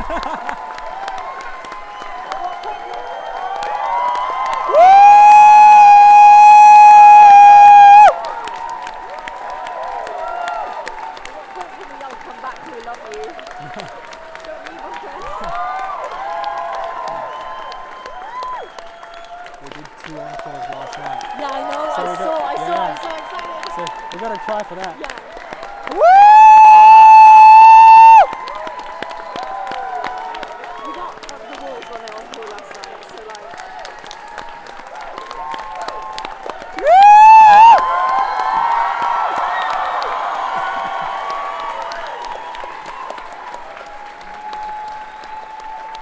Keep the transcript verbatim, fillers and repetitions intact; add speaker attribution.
Speaker 1: Come back, we love you. Don't leave us.
Speaker 2: We did two encores last night.
Speaker 1: Yeah, I know.
Speaker 2: So
Speaker 1: I
Speaker 2: we
Speaker 1: saw.
Speaker 2: got-
Speaker 1: I saw.
Speaker 2: yeah.
Speaker 1: I'm so excited.
Speaker 2: So we got to try for that.
Speaker 1: Yeah.
Speaker 2: Woo!